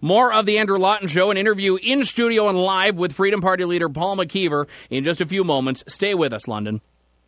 More of the Andrew Lawton Show, an interview in studio and live with Freedom Party leader Paul McKeever in just a few moments. Stay with us, London.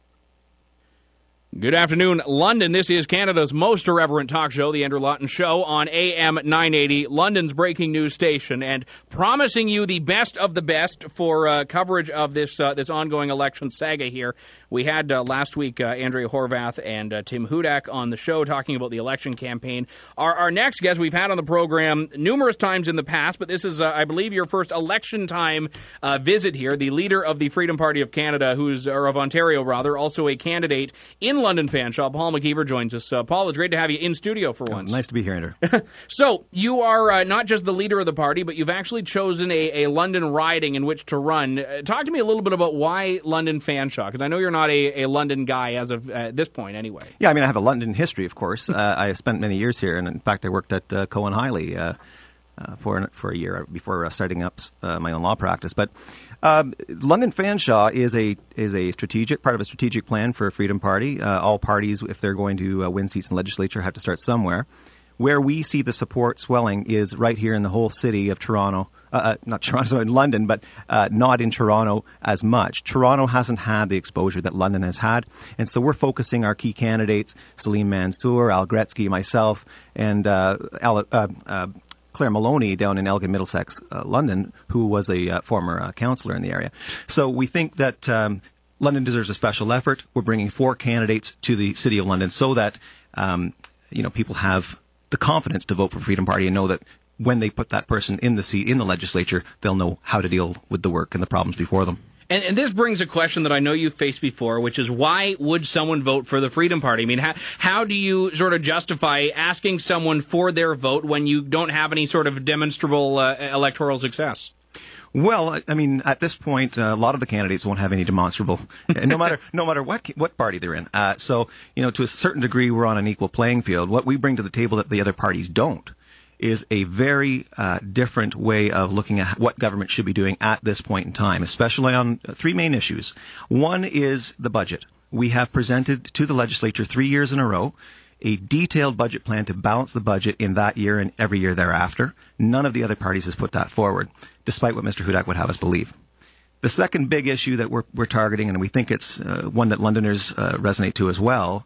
Good afternoon, London. This is Canada's most irreverent talk show, The Andrew Lawton Show, on AM 980, London's breaking news station, and promising you the best of the best for coverage of this ongoing election saga here. We had last week Andrea Horwath and Tim Hudak on the show talking about the election campaign. Our next guest we've had on the program numerous times in the past, but this is, I believe, your first election time visit here. The leader of the Freedom Party of Canada, or of Ontario rather, also a candidate in London Fanshawe. Paul McKeever joins us. Paul, it's great to have you in studio for once. Nice to be here, Andrew. So, you are not just the leader of the party, but you've actually chosen a London riding in which to run. Talk to me a little bit about why London Fanshawe, because I know you're not a London guy as of this point anyway. Yeah, I mean, I have a London history, of course. I spent many years here, and in fact, I worked at Cohen Hiley for a year before starting up my own law practice. But London Fanshawe is a strategic part of a strategic plan for a Freedom Party. All parties, if they're going to win seats in legislature, have to start somewhere. Where we see the support swelling is right here in the whole city of Toronto. Not Toronto, in London, but not in Toronto as much. Toronto hasn't had the exposure that London has had. And so we're focusing our key candidates, Salim Mansour, Al Gretzky, myself, and Claire Maloney down in Elgin, Middlesex, London, who was a former councillor in the area. So we think that London deserves a special effort. We're bringing 4 candidates to the City of London so that people have the confidence to vote for Freedom Party and know that when they put that person in the seat in the legislature, they'll know how to deal with the work and the problems before them. And this brings a question that I know you've faced before, which is why would someone vote for the Freedom Party? I mean, how do you sort of justify asking someone for their vote when you don't have any sort of demonstrable electoral success? Well, I mean, at this point, a lot of the candidates won't have any demonstrable, no matter what party they're in. So, to a certain degree, we're on an equal playing field. What we bring to the table that the other parties don't is a very different way of looking at what government should be doing at this point in time, especially on 3 main issues. One is the budget. We have presented to the legislature 3 years in a row a detailed budget plan to balance the budget in that year and every year thereafter. None of the other parties has put that forward, despite what Mr. Hudak would have us believe. The second big issue that we're targeting, and we think it's one that Londoners resonate to as well,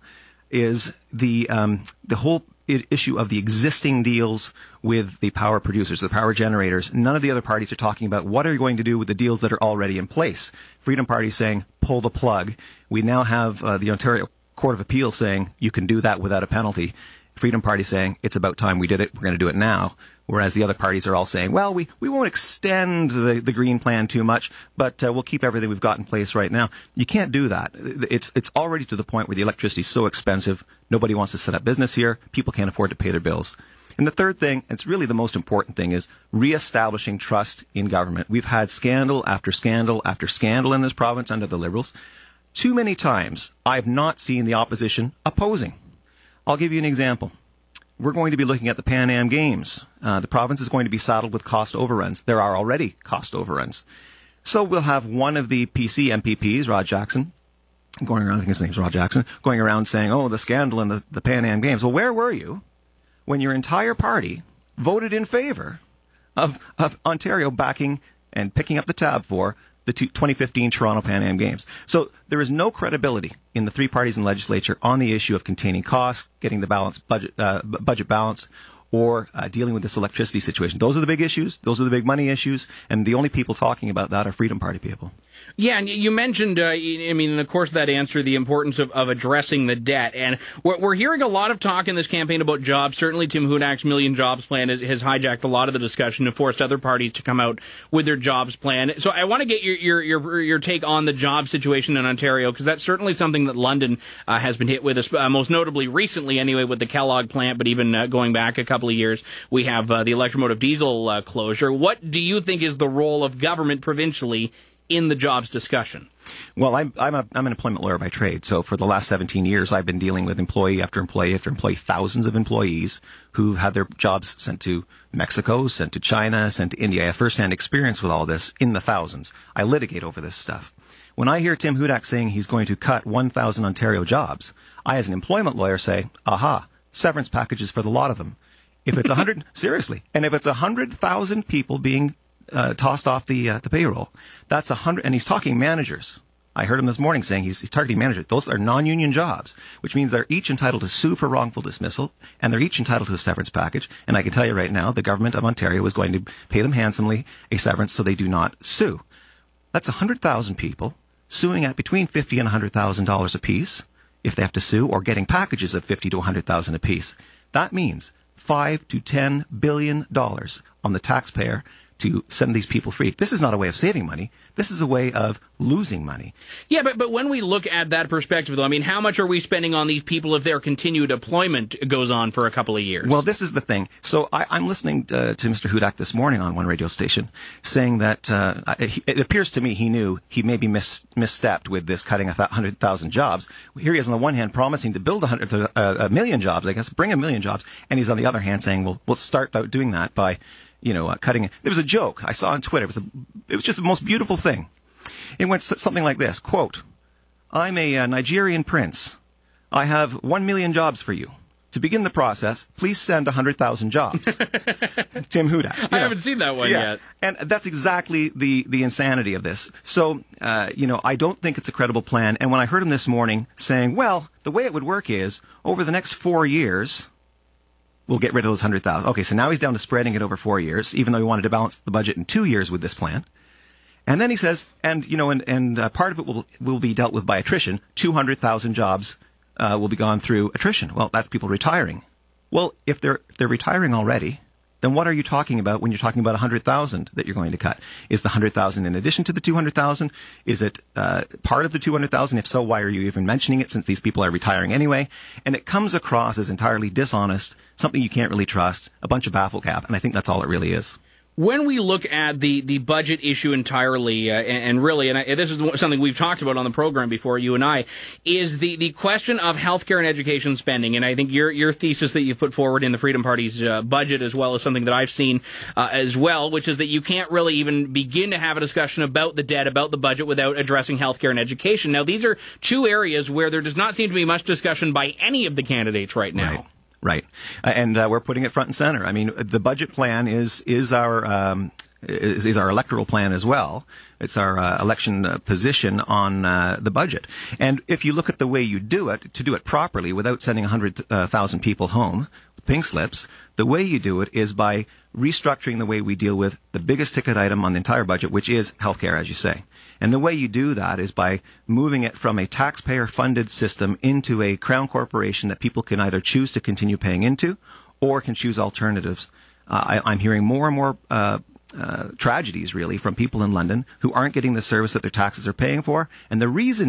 is the whole issue of the existing deals with the power producers, the power generators. None of the other parties are talking about what are you going to do with the deals that are already in place. Freedom Party saying, pull the plug. We now have the Ontario Court of Appeal saying you can do that without a penalty. Freedom Party saying it's about time we did it. We're going to do it now. Whereas the other parties are all saying, well, we won't extend the green plan too much, but we'll keep everything we've got in place right now. You can't do that. It's already to the point where the electricity is so expensive, nobody wants to set up business here. People can't afford to pay their bills. And the third thing, it's really the most important thing, is reestablishing trust in government. We've had scandal after scandal after scandal in this province under the Liberals. Too many times, I've not seen the opposition opposing. I'll give you an example. We're going to be looking at the Pan Am Games. The province is going to be saddled with cost overruns. There are already cost overruns. So we'll have one of the PC MPPs, Rod Jackson, going around, I think his name's Rod Jackson, going around saying, oh, the scandal in the Pan Am Games. Well, where were you when your entire party voted in favor of Ontario backing and picking up the tab for the 2015 Toronto Pan Am Games? So there is no credibility in the 3 parties in the legislature on the issue of containing costs, getting the budget balanced, or dealing with this electricity situation. Those are the big issues. Those are the big money issues. And the only people talking about that are Freedom Party people. Yeah, and you mentioned, in the course of that answer, the importance of addressing the debt. And we're hearing a lot of talk in this campaign about jobs. Certainly Tim Hudak's Million Jobs Plan has hijacked a lot of the discussion and forced other parties to come out with their jobs plan. So I want to get your take on the job situation in Ontario, because that's certainly something that London has been hit with, most notably recently anyway with the Kellogg plant, but even going back a couple of years, we have the electromotive diesel closure. What do you think is the role of government provincially in the jobs discussion? Well, I'm an employment lawyer by trade. So for the last 17 years, I've been dealing with employee after employee after employee, thousands of employees who've had their jobs sent to Mexico, sent to China, sent to India. I have firsthand experience with all this in the thousands. I litigate over this stuff. When I hear Tim Hudak saying he's going to cut 1,000 Ontario jobs, I, as an employment lawyer, say, aha, severance packages for the lot of them. If it's 100, seriously, and if it's 100,000 people being tossed off the payroll, that's 100, and he's talking managers. I heard him this morning saying he's targeting managers. Those are non-union jobs, which means they're each entitled to sue for wrongful dismissal, and they're each entitled to a severance package. And I can tell you right now, the government of Ontario is going to pay them handsomely a severance so they do not sue. That's 100,000 people suing at between $50,000 and $100,000 apiece if they have to sue, or getting packages of $50,000 to $100,000 apiece. That means $5 to $10 billion on the taxpayer to send these people free. This is not a way of saving money. This is a way of losing money. Yeah, but when we look at that perspective, though, I mean, how much are we spending on these people if their continued deployment goes on for a couple of years? Well, this is the thing. So I'm listening to Mr. Hudak this morning on one radio station saying that it appears to me he knew he maybe misstepped with this cutting 100,000 jobs. Here he is on the one hand promising to build a million jobs, I guess, bring a million jobs, and he's on the other hand saying, well, we'll start out doing that by cutting it. There was a joke I saw on Twitter. It was just the most beautiful thing. It went something like this, quote, I'm a Nigerian prince. I have 1 million jobs for you. To begin the process, please send 100,000 jobs. Tim Hudak. I haven't seen that one yet. And that's exactly the insanity of this. So, I don't think it's a credible plan. And when I heard him this morning saying, well, the way it would work is over the next 4 years, we'll get rid of those 100,000. Okay, so now he's down to spreading it over 4 years, even though he wanted to balance the budget in 2 years with this plan. And then he says, and part of it will be dealt with by attrition. 200,000 jobs will be gone through attrition. Well, that's people retiring. Well, if they're retiring already, then what are you talking about when you're talking about 100,000 that you're going to cut? Is the 100,000 in addition to the 200,000? Is it part of the 200,000? If so, why are you even mentioning it, since these people are retiring anyway? And it comes across as entirely dishonest, something you can't really trust, a bunch of baffle cap, and I think that's all it really is. When we look at the budget issue entirely, and this is something we've talked about on the program before, you and I, is the question of healthcare and education spending. And I think your thesis that you've put forward in the Freedom Party's budget, as well as something that I've seen as well, which is that you can't really even begin to have a discussion about the debt, about the budget, without addressing healthcare and education. Now, these are two areas where there does not seem to be much discussion by any of the candidates right now. Right. And we're putting it front and center. I mean, the budget plan is our electoral plan as well. It's our election position on the budget. And if you look at the way you do it, to do it properly without sending 100,000 people home with pink slips, the way you do it is by restructuring the way we deal with the biggest ticket item on the entire budget, which is healthcare, as you say. And the way you do that is by moving it from a taxpayer-funded system into a crown corporation that people can either choose to continue paying into or can choose alternatives. I'm hearing more and more tragedies, really, from people in London who aren't getting the service that their taxes are paying for. And the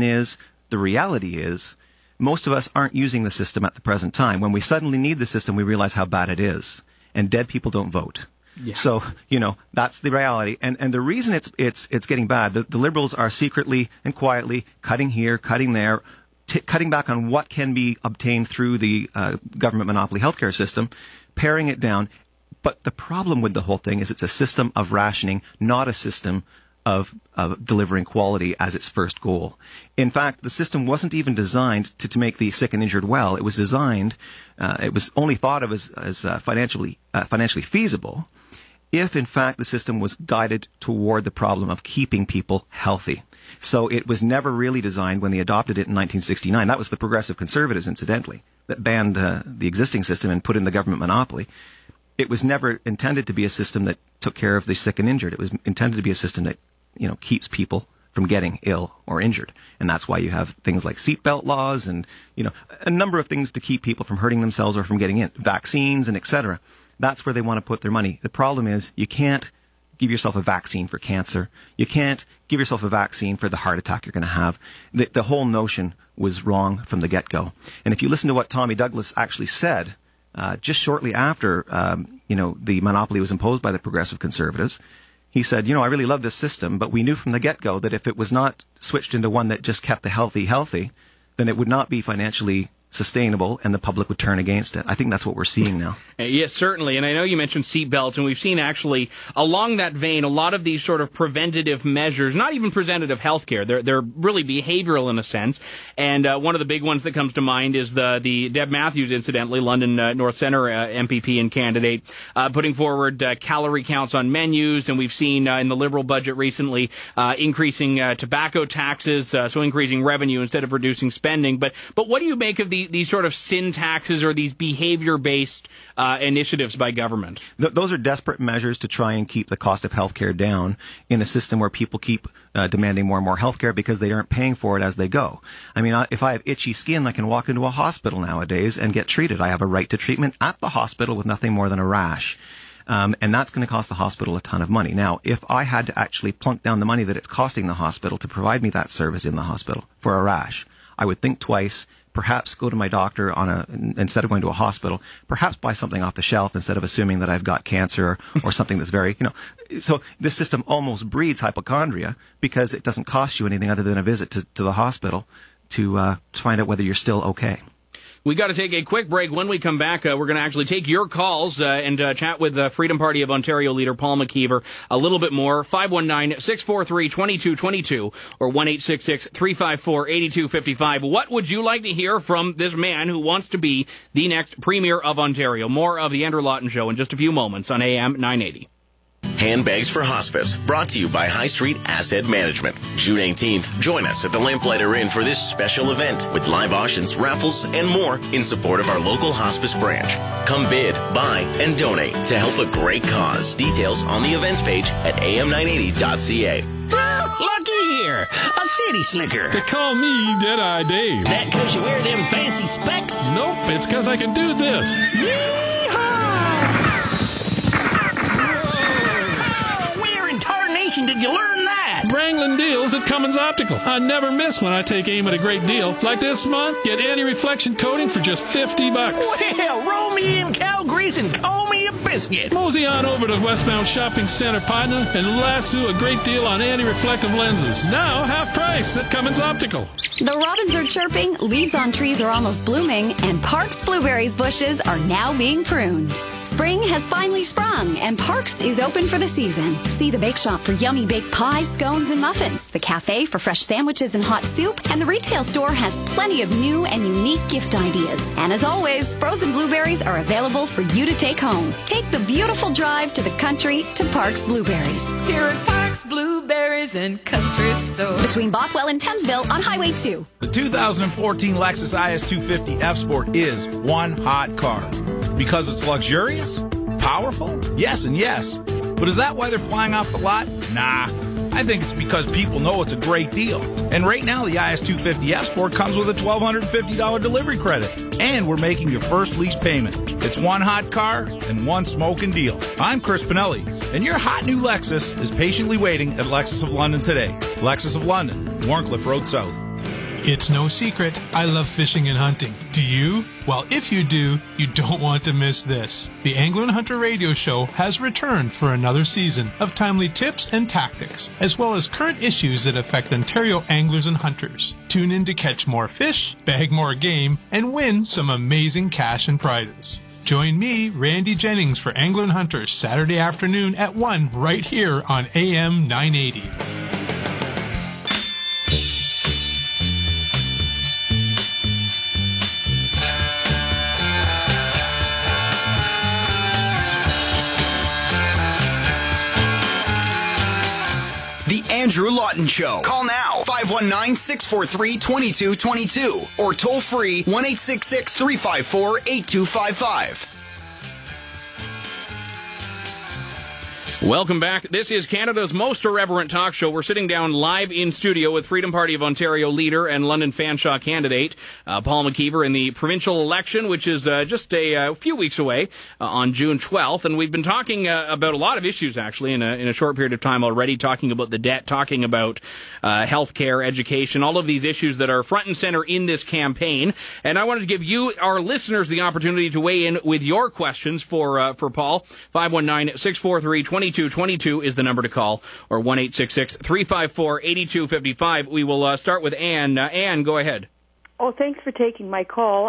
reality is, most of us aren't using the system at the present time. When we suddenly need the system, we realize how bad it is. And dead people don't vote. Yeah. So, that's the reality. And the reason it's getting bad, the Liberals are secretly and quietly cutting here, cutting there, cutting back on what can be obtained through the government monopoly healthcare system, paring it down. But the problem with the whole thing is it's a system of rationing, not a system of delivering quality as its first goal. In fact, the system wasn't even designed to make the sick and injured well. It was designed, it was only thought of as financially feasible if, in fact, the system was guided toward the problem of keeping people healthy. So it was never really designed when they adopted it in 1969. That was the Progressive Conservatives, incidentally, that banned the existing system and put in the government monopoly. It was never intended to be a system that took care of the sick and injured. It was intended to be a system that keeps people from getting ill or injured. And that's why you have things like seatbelt laws and, a number of things to keep people from hurting themselves or from getting in, vaccines and et cetera. That's where they want to put their money. The problem is you can't give yourself a vaccine for cancer. You can't give yourself a vaccine for the heart attack you're going to have. The whole notion was wrong from the get-go. And if you listen to what Tommy Douglas actually said, just shortly after, the monopoly was imposed by the Progressive Conservatives, he said, I really love this system, but we knew from the get-go that if it was not switched into one that just kept the healthy, then it would not be financially sustainable, and the public would turn against it. I think that's what we're seeing now. Yes, certainly. And I know you mentioned seatbelts, and we've seen actually along that vein a lot of these sort of preventative measures, not even preventative health care. They're really behavioral in a sense. And one of the big ones that comes to mind is the Deb Matthews, incidentally, London North Centre MPP and candidate, putting forward calorie counts on menus. And we've seen in the Liberal budget recently increasing tobacco taxes, so increasing revenue instead of reducing spending. But what do you make of these sort of sin taxes or these behavior-based initiatives by government? Those are desperate measures to try and keep the cost of healthcare down in a system where people keep demanding more and more healthcare because they aren't paying for it as they go. I mean, if I have itchy skin, I can walk into a hospital nowadays and get treated. I have a right to treatment at the hospital with nothing more than a rash. And that's going to cost the hospital a ton of money. Now, if I had to actually plunk down the money that it's costing the hospital to provide me that service in the hospital for a rash, I would think twice, perhaps go to my doctor instead of going to a hospital, perhaps buy something off the shelf instead of assuming that I've got cancer or something that's very, so this system almost breeds hypochondria because it doesn't cost you anything other than a visit to the hospital to find out whether you're still okay. We got to take a quick break. When we come back, we're going to actually take your calls and chat with the Freedom Party of Ontario leader Paul McKeever a little bit more. 519-643-2222 or 1-866-354-8255. What would you like to hear from this man who wants to be the next Premier of Ontario? More of the Andrew Lawton Show in just a few moments on AM 980. Handbags for Hospice, brought to you by High Street Asset Management. June 18th, join us at the Lamplighter Inn for this special event with live auctions, raffles, and more in support of our local hospice branch. Come bid, buy, and donate to help a great cause. Details on the events page at am980.ca. Looky here, a city slicker. They call me Deadeye Dave. That 'cause you wear them fancy specs? Nope, it's 'cause I can do this. Did you learn that? Wrangling deals at Cummins Optical. I never miss when I take aim at a great deal. Like this month, get anti-reflection coating for just $50. Well, roll me in cow grease and call me a biscuit. Mosey on over to Westmount Shopping Center, partner, and lasso a great deal on anti-reflective lenses. Now, half price at Cummins Optical. The robins are chirping, leaves on trees are almost blooming, and Parks Blueberries bushes are now being pruned. Spring has finally sprung, and Parks is open for the season. See the bake shop for yummy baked pies, scones, and muffins, the cafe for fresh sandwiches and hot soup, and the retail store has plenty of new and unique gift ideas. And as always, frozen blueberries are available for you to take home. Take the beautiful drive to the country to Parks Blueberries. Here at Parks Blueberries and Country Store. Between Bothwell and Thamesville on Highway 2. The 2014 Lexus IS250 F Sport is one hot car. Because it's luxurious? Powerful? Yes and yes. But is that why they're flying off the lot? Nah. I think it's because people know it's a great deal. And right now, the IS250 F Sport comes with a $1,250 delivery credit. And we're making your first lease payment. It's one hot car and one smoking deal. I'm Chris Pinelli, and your hot new Lexus is patiently waiting at Lexus of London today. Lexus of London, Warncliffe Road South. It's no secret, I love fishing and hunting. Do you? Well, if you do, you don't want to miss this. The Angler and Hunter Radio Show has returned for another season of timely tips and tactics, as well as current issues that affect Ontario anglers and hunters. Tune in to catch more fish, bag more game, and win some amazing cash and prizes. Join me, Randy Jennings, for Angler and Hunter Saturday afternoon at 1 right here on AM 980. Andrew Lawton Show. Call now, 519-643-2222 or toll free 1-866-354-8255. Welcome back. This is Canada's most irreverent talk show. We're sitting down live in studio with Freedom Party of Ontario leader and London Fanshawe candidate Paul McKeever in the provincial election, which is just a few weeks away on June 12th. And we've been talking about a lot of issues, actually, in a short period of time already, talking about the debt, talking about healthcare, education, all of these issues that are front and center in this campaign. And I wanted to give you, our listeners, the opportunity to weigh in with your questions for Paul. 519-643-2222 is the number to call, or 1-866-354-8255. We will start with Anne. Anne, go ahead. Thanks for taking my call.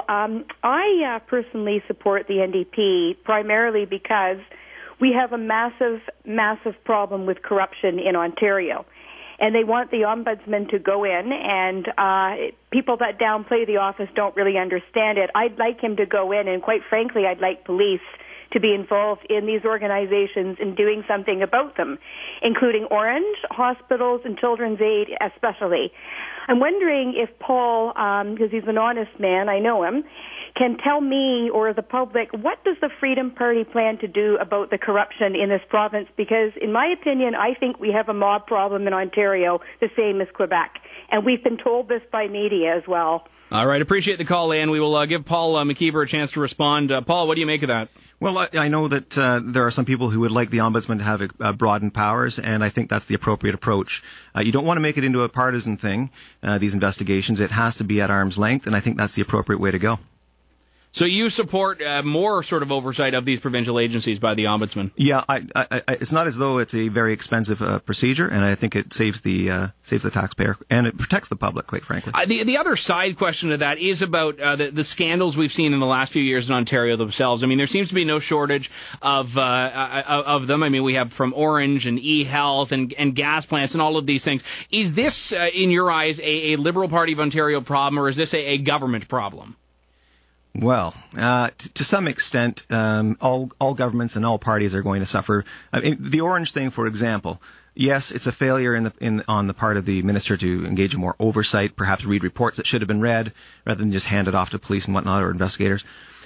I personally support the NDP primarily because we have a massive, massive problem with corruption in Ontario. And they want the ombudsman to go in, and people that downplay the office don't really understand it. I'd like him to go in, and quite frankly, I'd like police to be involved in these organizations and doing something about them, including Orange, hospitals, and Children's Aid especially. I'm wondering if Paul, because he's an honest man, I know him, can tell me or the public, what does the Freedom Party plan to do about the corruption in this province? Because in my opinion, I think we have a mob problem in Ontario, the same as Quebec. And we've been told this by media as well. All right, appreciate the call, Ann. We will give Paul McKeever a chance to respond. Paul, what do you make of that? Well, I know that there are some people who would like the Ombudsman to have broadened powers, and I think that's the appropriate approach. You don't want to make it into a partisan thing, these investigations. It has to be at arm's length, and I think that's the appropriate way to go. So you support more sort of oversight of these provincial agencies by the Ombudsman? Yeah, it's not as though it's a very expensive procedure, and I think it saves the taxpayer and it protects the public, quite frankly. The other side question to that is about the scandals we've seen in the last few years in Ontario themselves. I mean, there seems to be no shortage of them. I mean, we have from Orange and eHealth and gas plants and all of these things. Is this, in your eyes, a Liberal Party of Ontario problem, or is this a government problem? Well, to some extent, all governments and all parties are going to suffer. I mean, the Orange thing, for example, yes, it's a failure on the part of the minister to engage in more oversight, perhaps read reports that should have been read rather than just hand it off to police and whatnot or investigators.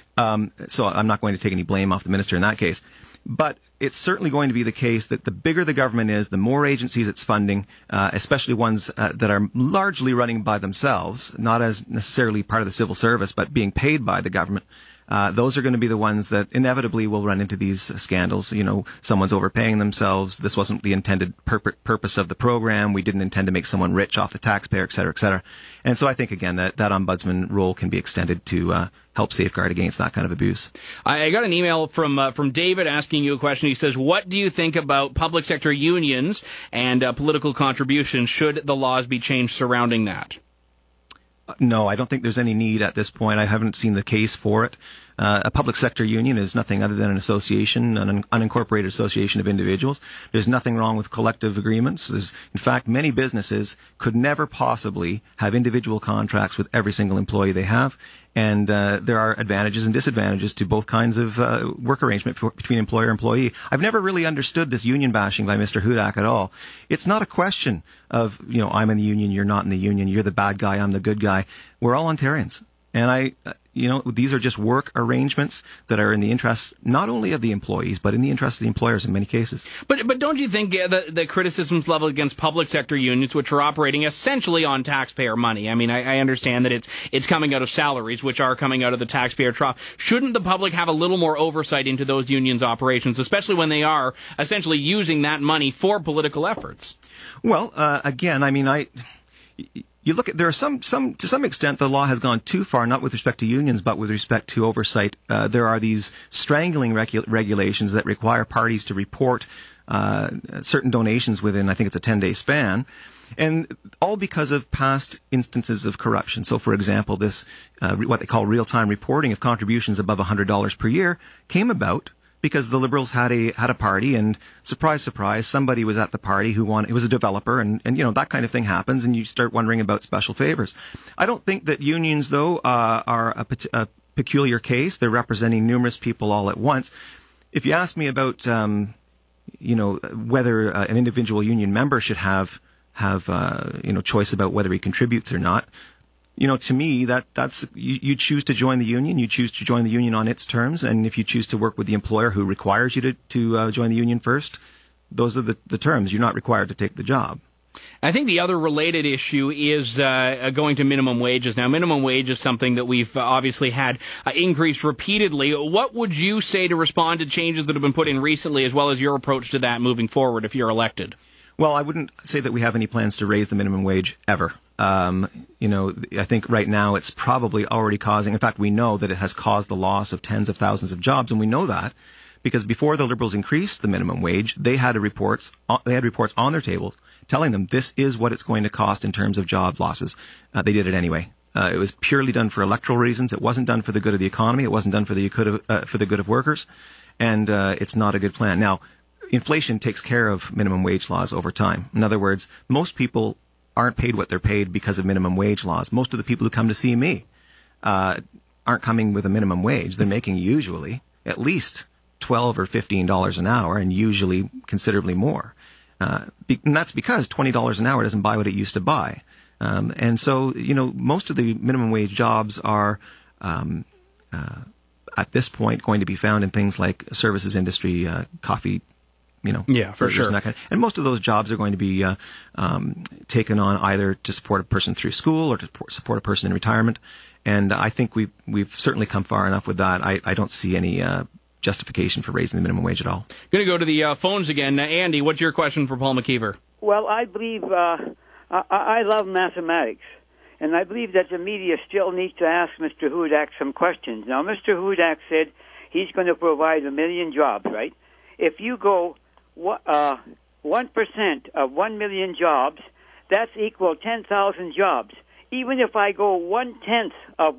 So I'm not going to take any blame off the minister in that case. But it's certainly going to be the case that the bigger the government is, the more agencies it's funding, especially ones that are largely running by themselves, not as necessarily part of the civil service, but being paid by the government. Those are going to be the ones that inevitably will run into these scandals. You know, someone's overpaying themselves. This wasn't the intended purpose of the program. We didn't intend to make someone rich off the taxpayer, et cetera, et cetera. And so I think, again, that ombudsman role can be extended to help safeguard against that kind of abuse. I got an email from David asking you a question. He says, what do you think about public sector unions and political contributions? Should the laws be changed surrounding that? No, I don't think there's any need at this point. I haven't seen the case for it. A public sector union is nothing other than an association, an unincorporated association of individuals. There's nothing wrong with collective agreements. In fact, many businesses could never possibly have individual contracts with every single employee they have. And there are advantages and disadvantages to both kinds of work arrangement between employer and employee. I've never really understood this union bashing by Mr. Hudak at all. It's not a question of, I'm in the union, you're not in the union, you're the bad guy, I'm the good guy. We're all Ontarians. And these are just work arrangements that are in the interest not only of the employees, but in the interest of the employers in many cases. But don't you think the criticisms leveled against public sector unions, which are operating essentially on taxpayer money? I mean, I understand that it's coming out of salaries, which are coming out of the taxpayer trough. Shouldn't the public have a little more oversight into those unions' operations, especially when they are essentially using that money for political efforts? Well, again, I mean, you look at, there are some to some extent the law has gone too far, not with respect to unions, but with respect to oversight. There are these strangling regulations that require parties to report certain donations within, I think it's a 10-day span, and all because of past instances of corruption. So, for example, this what they call real-time reporting of contributions above $100 per year came about because the Liberals had a party, and surprise, surprise, somebody was at the party who it was a developer, and that kind of thing happens, and you start wondering about special favors. I don't think that unions, though, are a peculiar case. They're representing numerous people all at once. If you ask me about, whether an individual union member should have choice about whether he contributes or not, to me, that's you choose to join the union. You choose to join the union on its terms, and if you choose to work with the employer who requires you to join the union first, those are the terms. You're not required to take the job. I think the other related issue is going to minimum wages. Now, minimum wage is something that we've obviously had increased repeatedly. What would you say to respond to changes that have been put in recently, as well as your approach to that moving forward if you're elected? Well, I wouldn't say that we have any plans to raise the minimum wage ever. I think right now it's probably already causing, in fact, we know that it has caused the loss of tens of thousands of jobs, and we know that because before the Liberals increased the minimum wage, they had reports on their table telling them this is what it's going to cost in terms of job losses. They did it anyway. It was purely done for electoral reasons. It wasn't done for the good of the economy. It wasn't done for the good of workers, and it's not a good plan. Now, inflation takes care of minimum wage laws over time. In other words, most people aren't paid what they're paid because of minimum wage laws. Most of the people who come to see me aren't coming with a minimum wage. They're making usually at least $12 or $15 an hour, and usually considerably more. And that's because $20 an hour doesn't buy what it used to buy. And so, most of the minimum wage jobs are, at this point, going to be found in things like services industry, coffee, for sure. And most of those jobs are going to be taken on either to support a person through school or to support a person in retirement. And I think we've certainly come far enough with that. I don't see any justification for raising the minimum wage at all. Going to go to the phones again. Andy, what's your question for Paul McKeever? Well, I believe I love mathematics, and I believe that the media still needs to ask Mr. Hudak some questions. Now, Mr. Hudak said he's going to provide 1 million jobs, right? If you go 1% of 1 million jobs, that's equal 10,000 jobs. Even if I go 1/10 of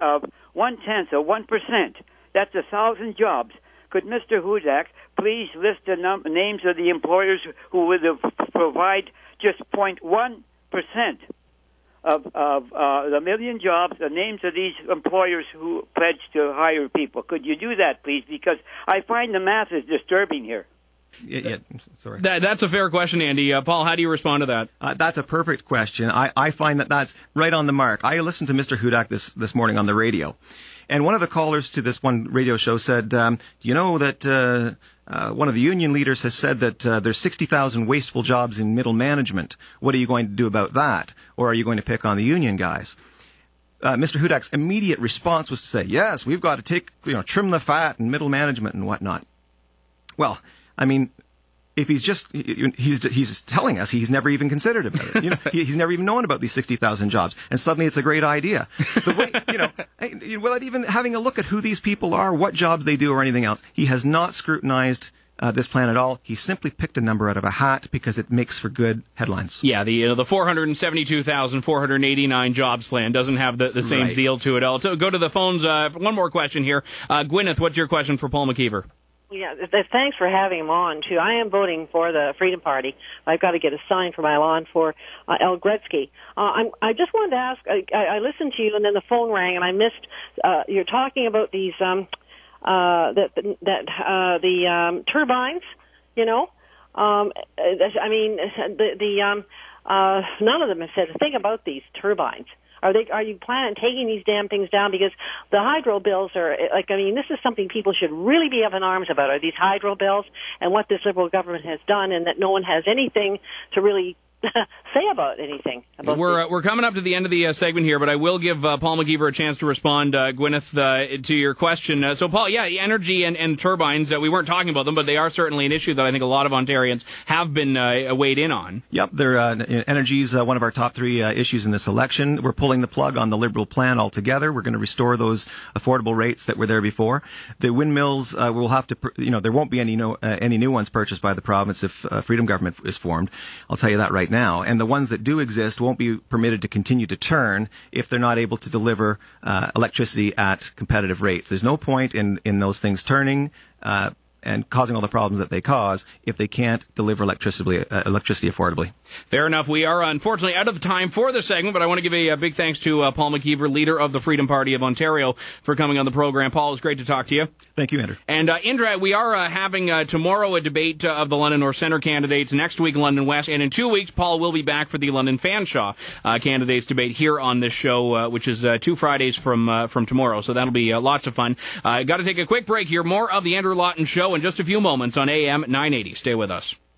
1%, that's 1,000 jobs. Could Mr. Hudak please list the names of the employers who would provide just 0.1% of the million jobs, the names of these employers who pledged to hire people? Could you do that, please? Because I find the math is disturbing here. Yeah, sorry. That's a fair question, Andy. Paul, how do you respond to that? That's a perfect question. I find that's right on the mark. I listened to Mr. Hudak this morning on the radio, and one of the callers to this one radio show said, you know that one of the union leaders has said that there's 60,000 wasteful jobs in middle management. What are you going to do about that? Or are you going to pick on the union guys? Mr. Hudak's immediate response was to say, yes, we've got to trim the fat in middle management and whatnot. Well, I mean, if he's telling us he's never even considered about it. He's never even known about these 60,000 jobs, and suddenly it's a great idea. The way, without even having a look at who these people are, what jobs they do, or anything else, he has not scrutinized this plan at all. He simply picked a number out of a hat because it makes for good headlines. Yeah, the 472,489 jobs plan doesn't have the same zeal to it all. So go to the phones. One more question here. Gwyneth, what's your question for Paul McKeever? Yeah, thanks for having him on, too. I am voting for the Freedom Party. I've got to get a sign for my lawn for El Gretzky. I just wanted to ask, I listened to you, and then the phone rang, and I missed, you're talking about these, the turbines, none of them have said a thing about these turbines. Are you planning on taking these damn things down? Because the hydro bills are, this is something people should really be up in arms about, are these hydro bills and what this Liberal government has done, and that no one has anything to really say about anything. We're coming up to the end of the segment here, but I will give Paul McKeever a chance to respond, Gwyneth, to your question. So, Paul, the energy and turbines, we weren't talking about them, but they are certainly an issue that I think a lot of Ontarians have been weighed in on. Yep, energy is one of our top three issues in this election. We're pulling the plug on the Liberal plan altogether. We're going to restore those affordable rates that were there before. The windmills will have to, there won't be any new ones purchased by the province if Freedom Government is formed. I'll tell you that right now. And the ones that do exist won't be permitted to continue to turn if they're not able to deliver electricity at competitive rates. There's no point in those things turning and causing all the problems that they cause if they can't deliver electricity affordably. Fair enough. We are unfortunately out of time for this segment, but I want to give a big thanks to Paul McKeever, leader of the Freedom Party of Ontario, for coming on the program. Paul, it's great to talk to you. Thank you, Andrew. And Indra, we are having tomorrow a debate of the London North Centre candidates, next week London West, and in 2 weeks Paul will be back for the London Fanshawe candidates debate here on this show, which is 2 Fridays from tomorrow. So that'll be lots of fun. Got to take a quick break here. More of the Andrew Lawton Show in just a few moments on AM 980. Stay with us.